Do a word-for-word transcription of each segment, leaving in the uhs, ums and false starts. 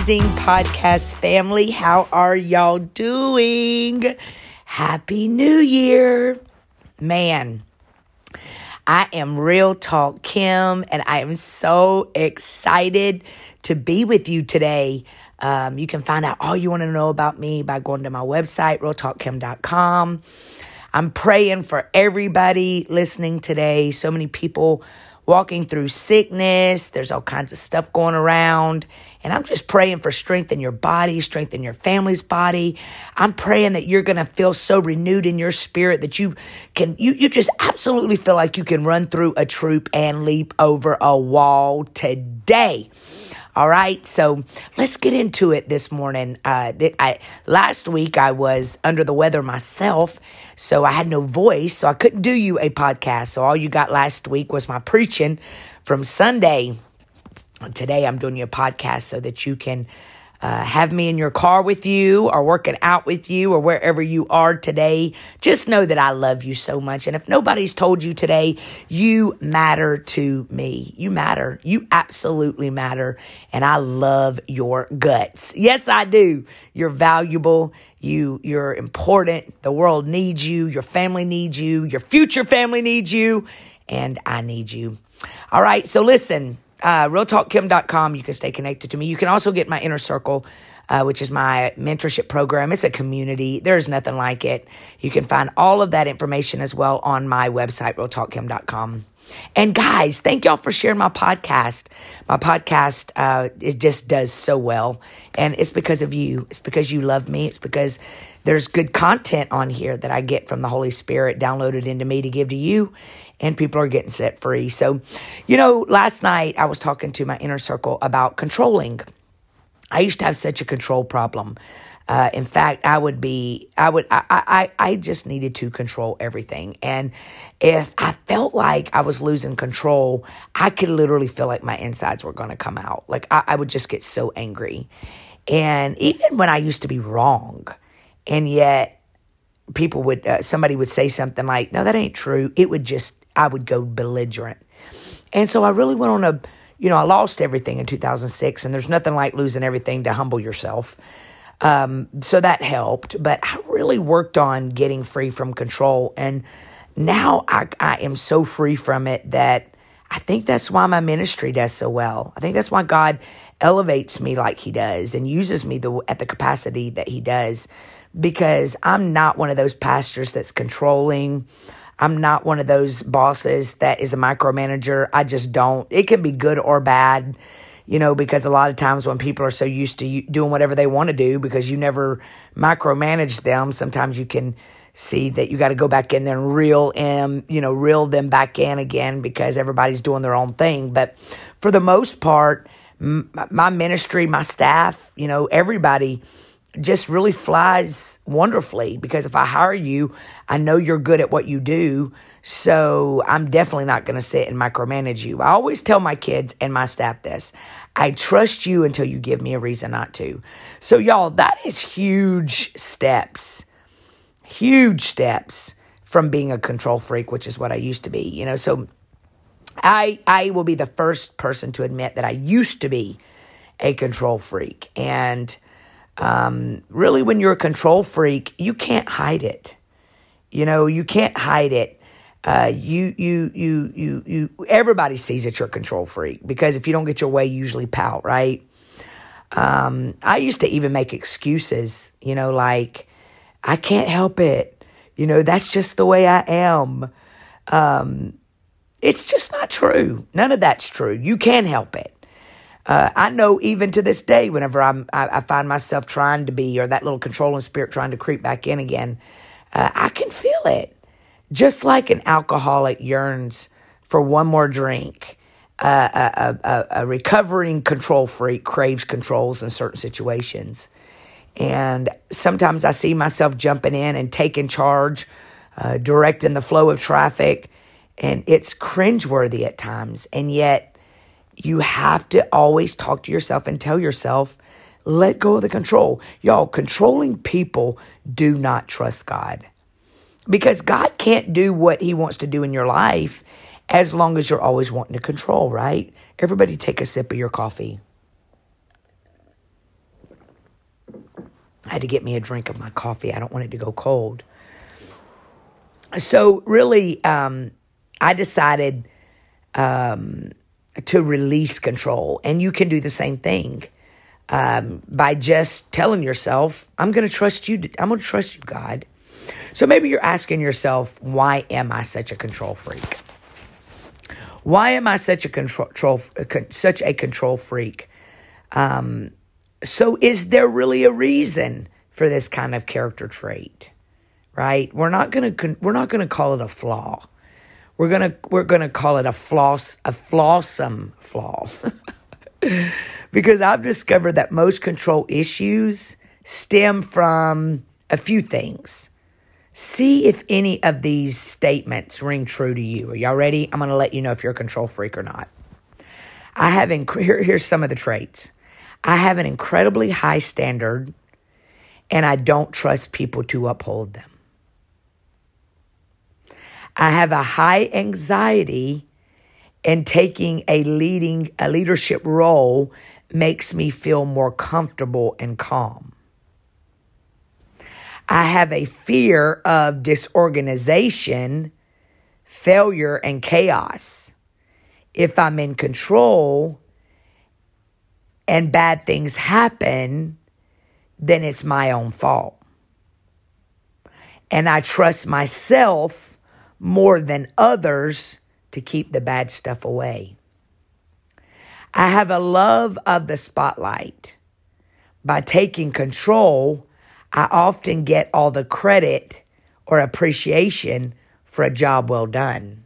amazing podcast family. How are y'all doing? Happy New Year. Man, I am Real Talk Kim, and I am so excited to be with you today. Um, you can find out all you want to know about me by going to my website, real talk kim dot com. I'm praying for everybody listening today. So many people walking through sickness. There's all kinds of stuff going around. And I'm just praying for strength in your body, strength in your family's body. I'm praying that you're going to feel so renewed in your spirit that you can, you, you just absolutely feel like you can run through a troop and leap over a wall today. All right, so let's get into it this morning. Uh, I, last week, I was under the weather myself, so I had no voice, so I couldn't do you a podcast. So all you got last week was my preaching from Sunday. Today, I'm doing you a podcast so that you can uh, have me in your car with you or working out with you or wherever you are today. Just know that I love you so much. And if nobody's told you today, you matter to me. You matter. You absolutely matter. And I love your guts. Yes, I do. You're valuable. You, you're important. The world needs you. Your family needs you. Your future family needs you. And I need you. All right. So listen. Uh, real talk kim dot com. You can stay connected to me. You can also get my Inner Circle, uh, which is my mentorship program. It's a community. There's nothing like it. You can find all of that information as well on my website, real talk kim dot com. And guys, thank y'all for sharing my podcast. My podcast, uh, it just does so well. And it's because of you. It's because you love me. It's because there's good content on here that I get from the Holy Spirit downloaded into me to give to you. And people are getting set free. So, you know, last night I was talking to my Inner Circle about controlling. I used to have such a control problem. Uh, in fact, I would be, I would, I, I, I just needed to control everything. And if I felt like I was losing control, I could literally feel like my insides were going to come out. Like I, I would just get so angry. And even when I used to be wrong, and yet people would, uh, somebody would say something like, no, that ain't true. It would just, I would go belligerent. And so I really went on a, you know, I lost everything in two thousand six, and there's nothing like losing everything to humble yourself. Um, so that helped, but I really worked on getting free from control. And now I, I am so free from it that I think that's why my ministry does so well. I think that's why God elevates me like he does and uses me the, at the capacity that he does, because I'm not one of those pastors that's controlling. I'm not one of those bosses that is a micromanager. I just don't. It can be good or bad, you know, because a lot of times when people are so used to you doing whatever they want to do because you never micromanage them, sometimes you can see that you got to go back in there and reel in, you know, reel them back in again because everybody's doing their own thing. But for the most part, m- my ministry, my staff, you know, everybody just really flies wonderfully, because if I hire you, I know you're good at what you do. So I'm definitely not going to sit and micromanage you. I always tell my kids and my staff this: I trust you until you give me a reason not to. So y'all, that is huge steps, huge steps from being a control freak, which is what I used to be, you know. So I, I will be the first person to admit that I used to be a control freak. And Um, really, when you're a control freak, you can't hide it. You know, you can't hide it. Uh, you, you, you, you, you, everybody sees that you're a control freak, because if you don't get your way, you usually pout, right? Um, I used to even make excuses, you know, like, I can't help it. You know, that's just the way I am. Um, it's just not true. None of that's true. You can help it. Uh, I know even to this day, whenever I'm, I, I find myself trying to be, or that little controlling spirit trying to creep back in again, uh, I can feel it. Just like an alcoholic yearns for one more drink, uh, a, a, a recovering control freak craves controls in certain situations. And sometimes I see myself jumping in and taking charge, uh, directing the flow of traffic, and it's cringeworthy at times. And yet, you have to always talk to yourself and tell yourself, let go of the control. Y'all, controlling people do not trust God, because God can't do what he wants to do in your life as long as you're always wanting to control, right? Everybody take a sip of your coffee. I had to get me a drink of my coffee. I don't want it to go cold. So really, um, I decided um, to release control. And you can do the same thing um, by just telling yourself, I'm going to trust you. I'm going to trust you, God. So maybe you're asking yourself, why am I such a control freak? Why am I such a control, such a control freak? Um, so is there really a reason for this kind of character trait? Right? We're not gonna we're not gonna call it a flaw. We're gonna we're gonna call it a floss a flawsome flaw. Because I've discovered that most control issues stem from a few things. See if any of these statements ring true to you. Are y'all ready? I'm gonna let you know if you're a control freak or not. I have inc- here, here's some of the traits. I have an incredibly high standard, and I don't trust people to uphold them. I have a high anxiety, and taking a leading a leadership role makes me feel more comfortable and calm. I have a fear of disorganization, failure, and chaos. If I'm in control and bad things happen, then it's my own fault. And I trust myself more than others to keep the bad stuff away. I have a love of the spotlight. By taking control, I often get all the credit or appreciation for a job well done.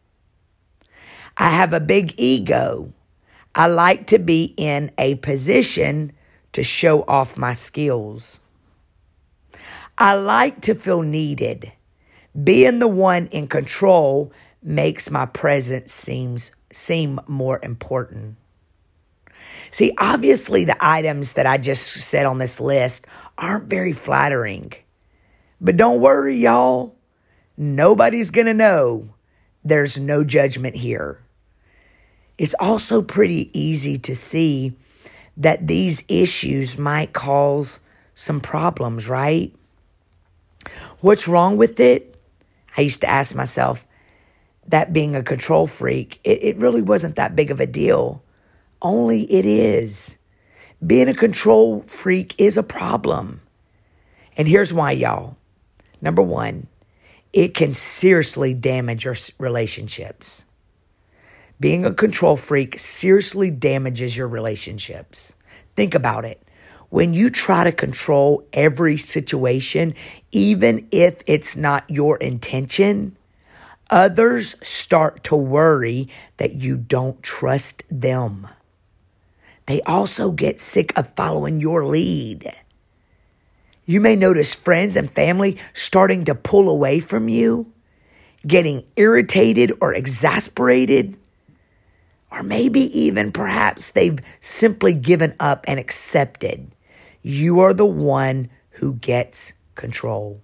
I have a big ego. I like to be in a position to show off my skills. I like to feel needed. Being the one in control makes my presence seems seem more important. See, obviously the items that I just said on this list aren't very flattering. But don't worry, y'all. Nobody's going to know. There's no judgment here. It's also pretty easy to see that these issues might cause some problems, right? What's wrong with it? I used to ask myself, that being a control freak, it, it really wasn't that big of a deal. Only it is. Being a control freak is a problem. And here's why, y'all. Number one, it can seriously damage your relationships. Being a control freak seriously damages your relationships. Think about it. When you try to control every situation, even if it's not your intention, others start to worry that you don't trust them. They also get sick of following your lead. You may notice friends and family starting to pull away from you, getting irritated or exasperated, or maybe even perhaps they've simply given up and accepted. You are the one who gets control.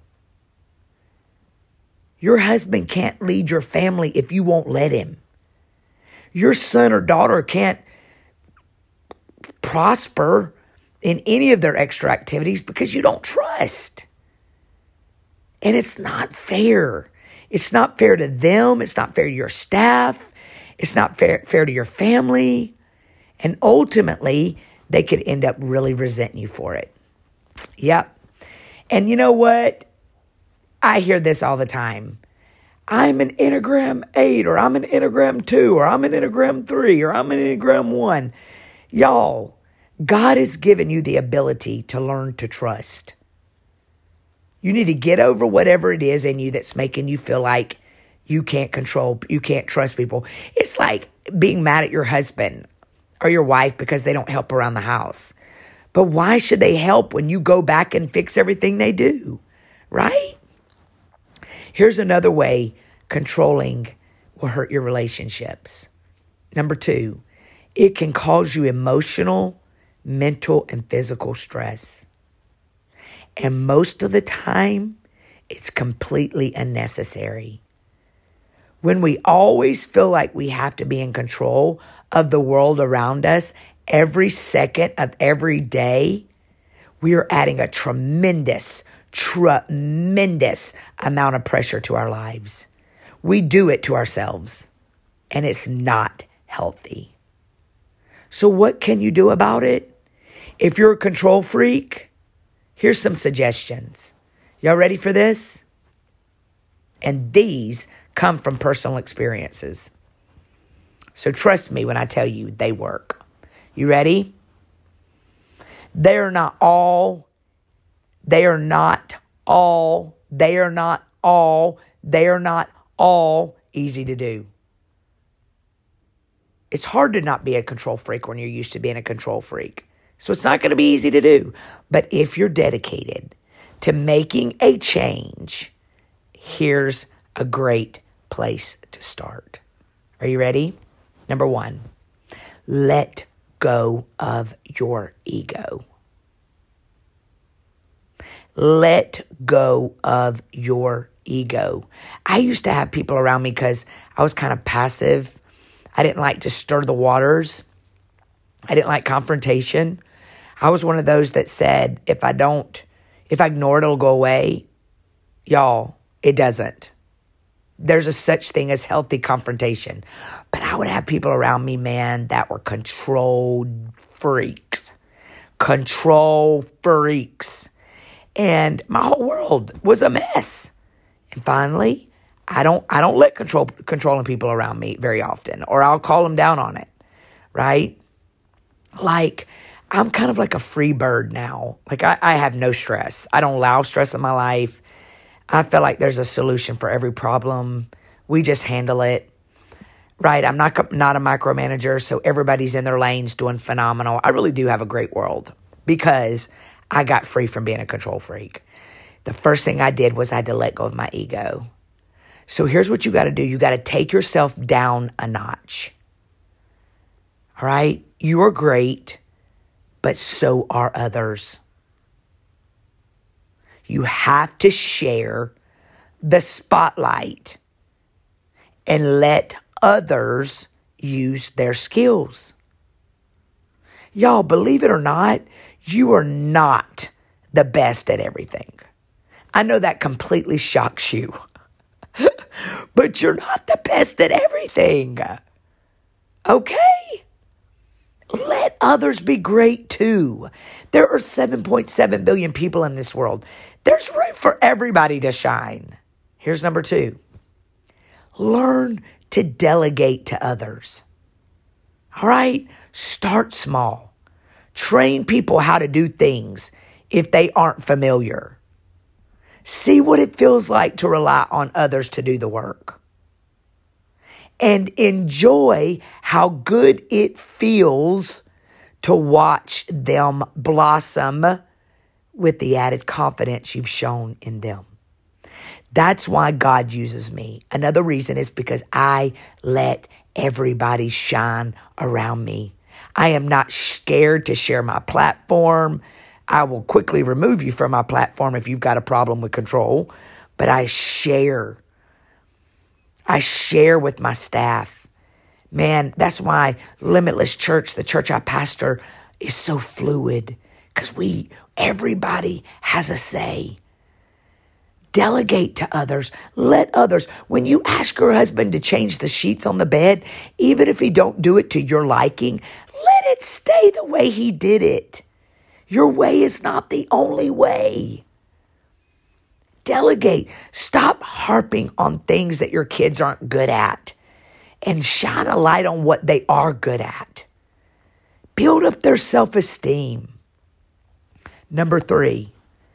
Your husband can't lead your family if you won't let him. Your son or daughter can't prosper in any of their extra activities because you don't trust. And it's not fair. It's not fair to them. It's not fair to your staff. It's not fair, fair to your family. And ultimately, they could end up really resenting you for it. Yep. And you know what? I hear this all the time. I'm an Enneagram eight, or I'm an Enneagram two, or I'm an Enneagram three, or I'm an Enneagram one. Y'all, God has given you the ability to learn to trust. You need to get over whatever it is in you that's making you feel like you can't control, you can't trust people. It's like being mad at your husband or your wife because they don't help around the house. But why should they help when you go back and fix everything they do, right? Here's another way controlling will hurt your relationships. Number two, it can cause you emotional, mental, and physical stress. And most of the time, it's completely unnecessary. When we always feel like we have to be in control of the world around us every second of every day, we are adding a tremendous, tremendous amount of pressure to our lives. We do it to ourselves, and it's not healthy. So what can you do about it? If you're a control freak, here's some suggestions. Y'all ready for this? And these come from personal experiences. So trust me when I tell you they work. You ready? They are not all, they are not all, they are not all, they are not all easy to do. It's hard to not be a control freak when you're used to being a control freak. So it's not going to be easy to do. But if you're dedicated to making a change, here's a great place to start. Are you ready? Number one, let go of your ego. Let go of your ego. I used to have people around me because I was kind of passive. I didn't like to stir the waters. I didn't like confrontation. I was one of those that said, if I don't, if I ignore it, it'll go away. Y'all, it doesn't. There's a such thing as healthy confrontation. But I would have people around me, man, that were control freaks. Control freaks. And my whole world was a mess. And finally, I don't I don't let control controlling people around me very often, or I'll call them down on it, right? Like, I'm kind of like a free bird now. Like, I, I have no stress. I don't allow stress in my life. I feel like there's a solution for every problem. We just handle it, right? I'm not, not a micromanager, so everybody's in their lanes doing phenomenal. I really do have a great world because I got free from being a control freak. The first thing I did was I had to let go of my ego. So here's what you got to do. You got to take yourself down a notch. All right? You are great, but so are others. You have to share the spotlight and let others use their skills. Y'all, believe it or not, you are not the best at everything. I know that completely shocks you, but you're not the best at everything. Okay? Let others be great too. There are seven point seven billion people in this world. There's room for everybody to shine. Here's number two. Learn to delegate to others. All right? Start small. Train people how to do things if they aren't familiar. See what it feels like to rely on others to do the work. And enjoy how good it feels to watch them blossom with the added confidence you've shown in them. That's why God uses me. Another reason is because I let everybody shine around me. I am not scared to share my platform. I will quickly remove you from my platform if you've got a problem with control, but I share. I share with my staff. Man, that's why Limitless Church, the church I pastor, is so fluid, because we, everybody has a say. Delegate to others. Let others. When you ask your husband to change the sheets on the bed, even if he don't do it to your liking, let it stay the way he did it. Your way is not the only way. Delegate. Stop harping on things that your kids aren't good at and shine a light on what they are good at. Build up their self-esteem. Number three,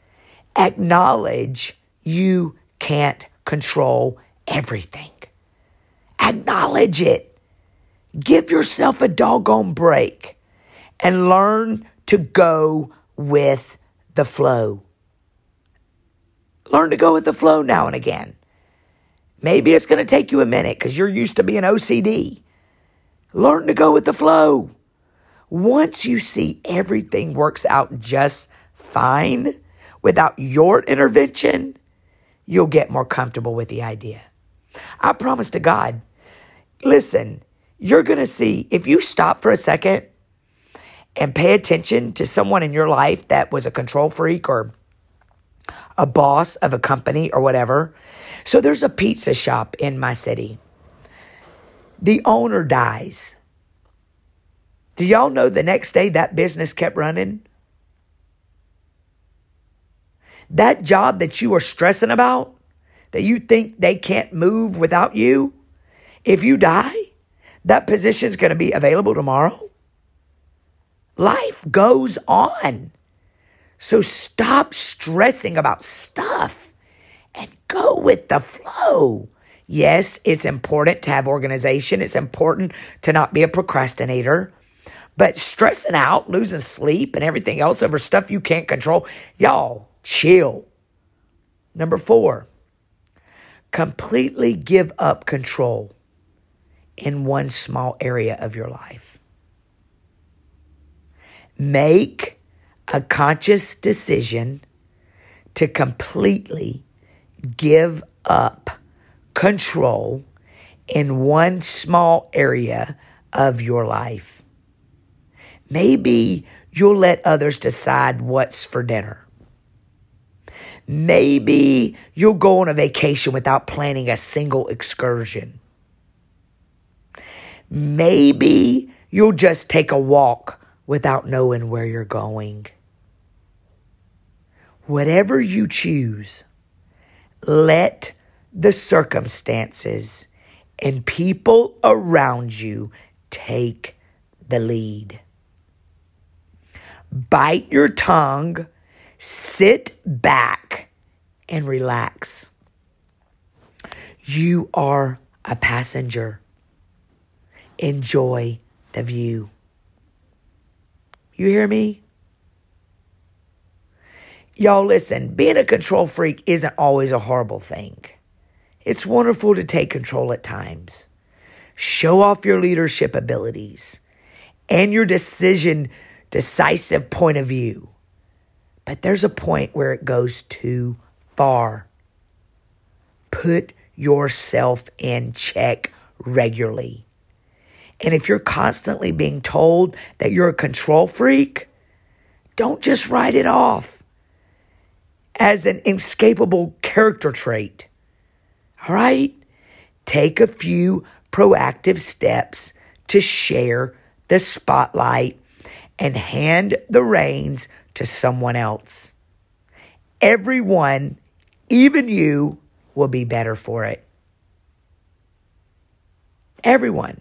acknowledge you can't control everything. Acknowledge it. Give yourself a doggone break and learn to go with the flow. Learn to go with the flow now and again. Maybe it's going to take you a minute because you're used to being O C D. Learn to go with the flow. Once you see everything works out just fine without your intervention, you'll get more comfortable with the idea. I promise to God, listen, you're going to see, if you stop for a second and pay attention to someone in your life that was a control freak or a boss of a company or whatever. So there's a pizza shop in my city. The owner dies. Do y'all know the next day that business kept running? That job that you are stressing about, that you think they can't move without you, if you die, that position's going to be available tomorrow. Life goes on. So stop stressing about stuff and go with the flow. Yes, it's important to have organization. It's important to not be a procrastinator. But stressing out, losing sleep, and everything else over stuff you can't control, y'all, chill. Number four, completely give up control in one small area of your life. Make a conscious decision to completely give up control in one small area of your life. Maybe you'll let others decide what's for dinner. Maybe you'll go on a vacation without planning a single excursion. Maybe you'll just take a walk without knowing where you're going. Whatever you choose, let the circumstances and people around you take the lead. Bite your tongue, sit back, and relax. You are a passenger. Enjoy the view. You hear me? Y'all listen, being a control freak isn't always a horrible thing. It's wonderful to take control at times. Show off your leadership abilities and your decision, decisive point of view. But there's a point where it goes too far. Put yourself in check regularly. And if you're constantly being told that you're a control freak, don't just write it off as an inescapable character trait. All right? Take a few proactive steps to share the spotlight and hand the reins to someone else. Everyone, even you, will be better for it. Everyone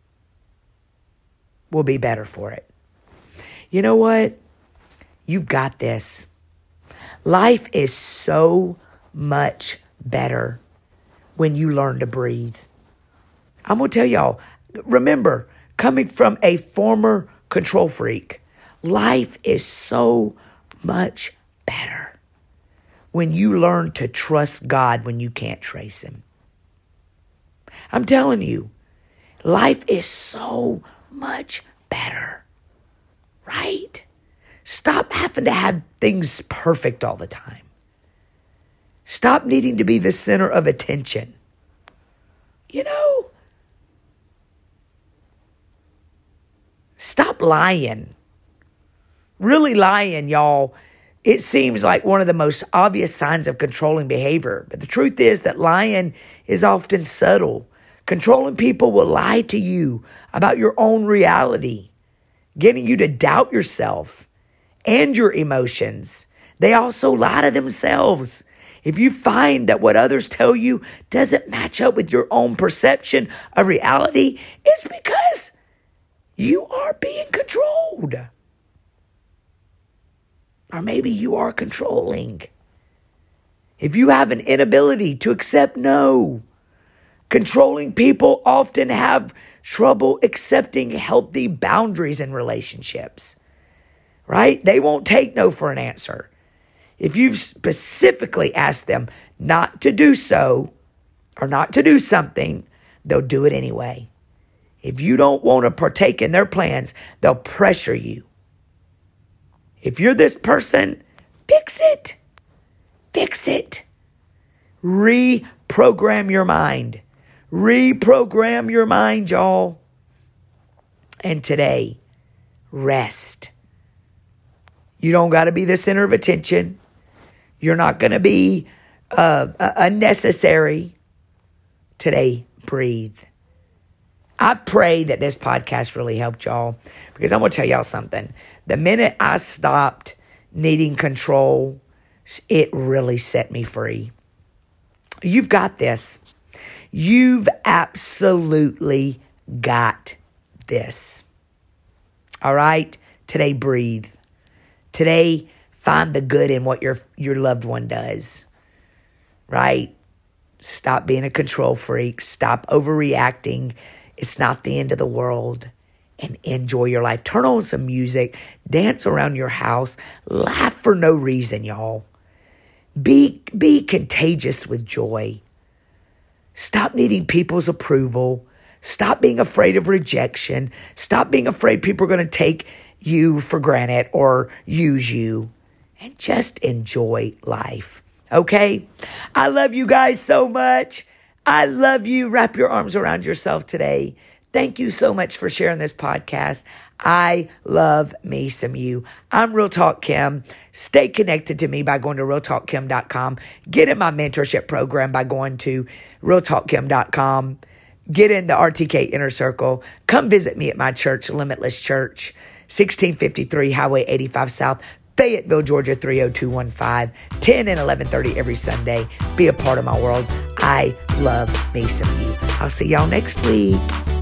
will be better for it. You know what? You've got this. Life is so much better when you learn to breathe. I'm going to tell y'all, remember, coming from a former control freak, life is so much better when you learn to trust God when you can't trace him. I'm telling you, life is so much better, right? Stop having to have things perfect all the time. Stop needing to be the center of attention. You know, stop lying. Really lying, y'all. It seems like one of the most obvious signs of controlling behavior. But the truth is that lying is often subtle. Controlling people will lie to you about your own reality, getting you to doubt yourself and your emotions. They also lie to themselves. If you find that what others tell you doesn't match up with your own perception of reality, it's because you are being controlled. Or maybe you are controlling. If you have an inability to accept no, controlling people often have trouble accepting healthy boundaries in relationships, right? They won't take no for an answer. If you've specifically asked them not to do so or not to do something, they'll do it anyway. If you don't want to partake in their plans, they'll pressure you. If you're this person, fix it. Fix it. Reprogram your mind. Reprogram your mind, y'all. And today, rest. You don't got to be the center of attention. You're not going to be uh, uh, unnecessary. Today, breathe. I pray that this podcast really helped y'all, because I'm going to tell y'all something. The minute I stopped needing control, it really set me free. You've got this. You've absolutely got this. All right? Today, breathe. Today, find the good in what your your loved one does. Right? Stop being a control freak. Stop overreacting. It's not the end of the world. And enjoy your life. Turn on some music. Dance around your house. Laugh for no reason, y'all. Be, be contagious with joy. Stop needing people's approval. Stop being afraid of rejection. Stop being afraid people are going to take you for granted or use you. And just enjoy life. Okay? I love you guys so much. I love you. Wrap your arms around yourself today. Thank you so much for sharing this podcast. I love me some you. I'm Real Talk Kim. Stay connected to me by going to real talk kim dot com. Get in my mentorship program by going to real talk kim dot com. Get in the R T K Inner Circle. Come visit me at my church, Limitless Church, sixteen fifty-three Highway eighty-five South, Fayetteville, Georgia, three oh two one five, ten and eleven thirty every Sunday. Be a part of my world. I love me some you. I'll see y'all next week.